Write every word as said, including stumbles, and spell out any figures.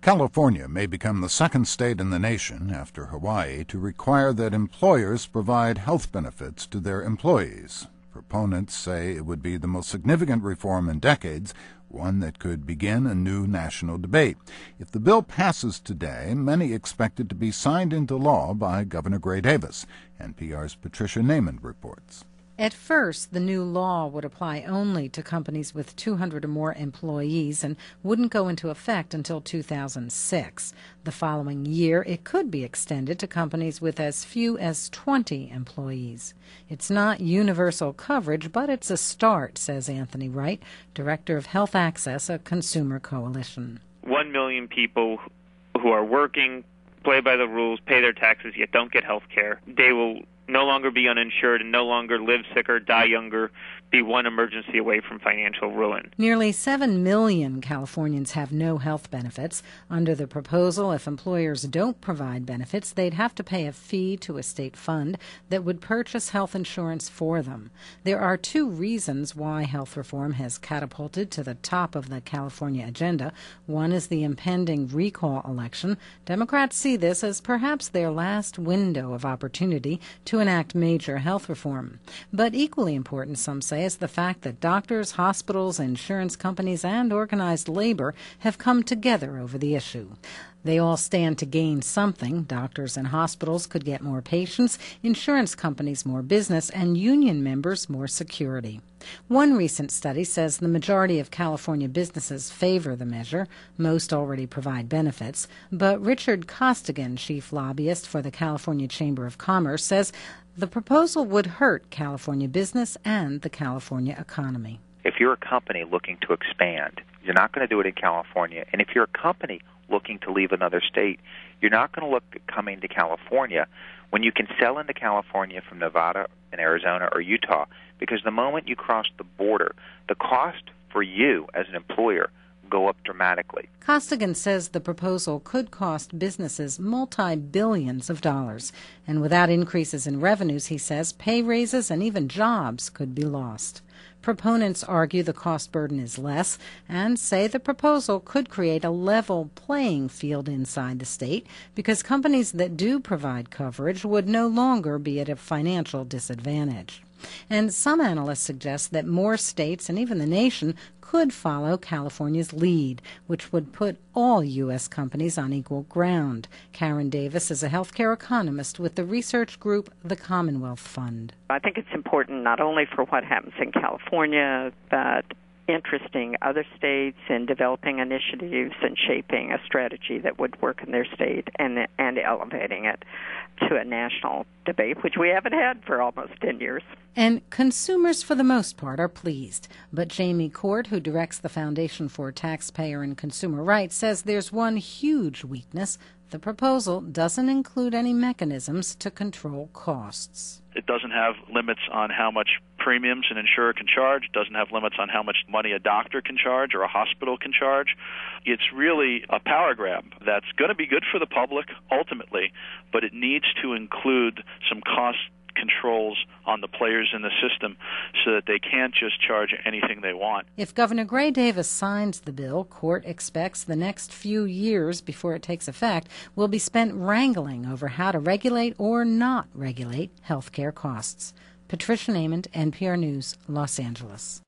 California may become the second state in the nation, after Hawaii, to require that employers provide health benefits to their employees. Proponents say it would be the most significant reform in decades, one that could begin a new national debate. If the bill passes today, many expect it to be signed into law by Governor Gray Davis. N P R's Patricia Naiman reports. At first, the new law would apply only to companies with two hundred or more employees and wouldn't go into effect until two thousand six. The following year, it could be extended to companies with as few as twenty employees. It's not universal coverage, but it's a start, says Anthony Wright, Director of Health Access, a consumer coalition. One million people who are working, play by the rules, pay their taxes, yet don't get health care. They will no longer be uninsured and no longer live sicker, die younger, be one emergency away from financial ruin. Nearly seven million Californians have no health benefits. Under the proposal, if employers don't provide benefits, they'd have to pay a fee to a state fund that would purchase health insurance for them. There are two reasons why health reform has catapulted to the top of the California agenda. One is the impending recall election. Democrats see this as perhaps their last window of opportunity to enact major health reform. But equally important, some say, is the fact that doctors, hospitals, insurance companies, and organized labor have come together over the issue. They all stand to gain something. Doctors and hospitals could get more patients, insurance companies more business, and union members more security. One recent study says the majority of California businesses favor the measure. Most already provide benefits. But Richard Costigan, chief lobbyist for the California Chamber of Commerce, says the proposal would hurt California business and the California economy. If you're a company looking to expand, you're not going to do it in California. And if you're a company looking to leave another state, you're not going to look at coming to California when you can sell into California from Nevada and Arizona or Utah, because the moment you cross the border, the cost for you as an employer go up dramatically. Costigan says the proposal could cost businesses multi-billions of dollars. And without increases in revenues, he says, pay raises and even jobs could be lost. Proponents argue the cost burden is less and say the proposal could create a level playing field inside the state because companies that do provide coverage would no longer be at a financial disadvantage. And some analysts suggest that more states and even the nation could follow California's lead, which would put all U S companies on equal ground. Karen Davis is a healthcare economist with the research group The Commonwealth Fund. I think it's important not only for what happens in California, but interesting other states in developing initiatives and shaping a strategy that would work in their state and and elevating it to a national debate, which we haven't had for almost ten years. And consumers, for the most part, are pleased. But Jamie Court, who directs the Foundation for Taxpayer and Consumer Rights, says there's one huge weakness. The proposal doesn't include any mechanisms to control costs. It doesn't have limits on how much premiums an insurer can charge. It doesn't have limits on how much money a doctor can charge or a hospital can charge. It's really a power grab that's going to be good for the public ultimately, but it needs to include some cost controls on the players in the system so that they can't just charge anything they want. If Governor Gray Davis signs the bill, Court expects the next few years before it takes effect will be spent wrangling over how to regulate or not regulate health care costs. Patricia Naiman, N P R News, Los Angeles.